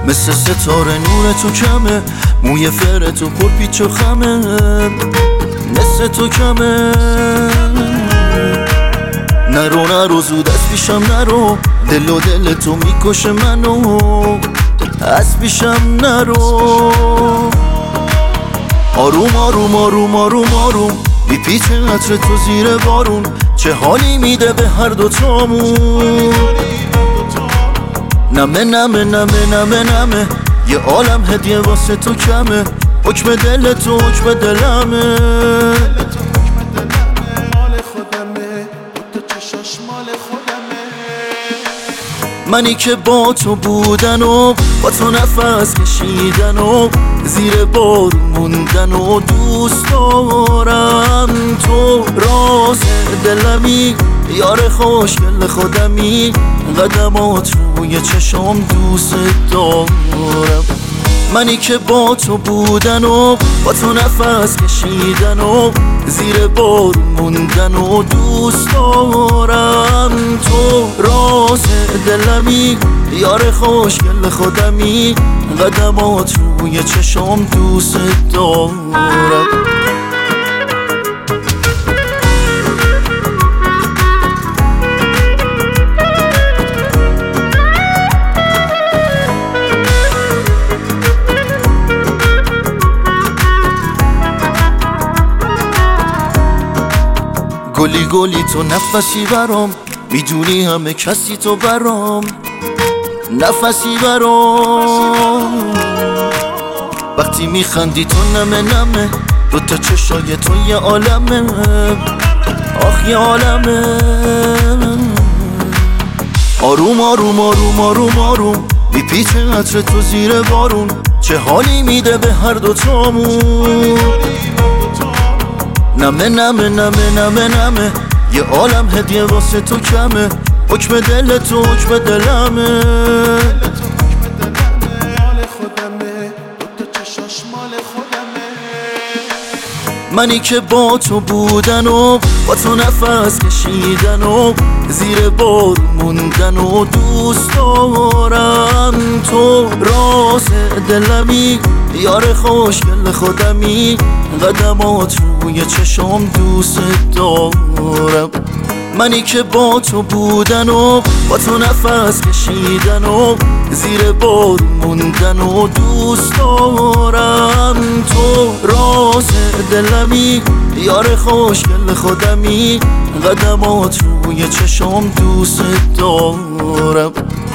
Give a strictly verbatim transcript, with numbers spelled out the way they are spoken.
مثل ستاره نور تو کمه، موی فر تو پر پیچ و خمه، مثل تو کمه. نرو نرو زود از پیشم نرو، دل و دل تو میکشه منو، از پیشم نرو. آروم آروم آروم آروم آروم میپیچه عطر تو زیر بارون، چه حالی میده به هر دوتامون. نمه نمه نمه نمه نمه یه عالم هدیه واسه تو کمه، حکم دل تو حکم دلمه. منی که با تو بودن و با تو نفس کشیدن و زیر بارون موندن و دوست دارم تو. راز دلمی یار خوشگل خودمی، قدمات روی چشم دوست دارم. منی که با تو بودن و با تو نفس کشیدن و زیر بارون موندن و دوست دارم تو. راز دلمی یار خوشگل خودمی، قدمات روی چشم دوست دارم. گلی گلی تو نفسی برام، میدونی همه کسی تو برام، نفسی برام. وقتی میخندی تو نمه نمه، دوتا چشای تو یه عالمه، آخ یه عالمه. آروم آروم آروم آروم آروم میپیچه عطر تو زیر بارون، چه حالی میده به هر دوتامون. نمه نمه نمه نمه نمه یه عالم هدیه واسه تو کمه، حکم دل تو حکم دلمه. منی که با تو بودن و با تو نفس کشیدن و زیر بارون موندن و دوست دارم تو. راز دلمی یار خوشگل خودمی، قدمات روی چشم دوست دارم. منی که با تو بودن و با تو نفس کشیدن و زیر بارون موندن و دوست دارم تو. راز دلمی یار خوشگل خودمی، قدمات روی چشم دوست دارم.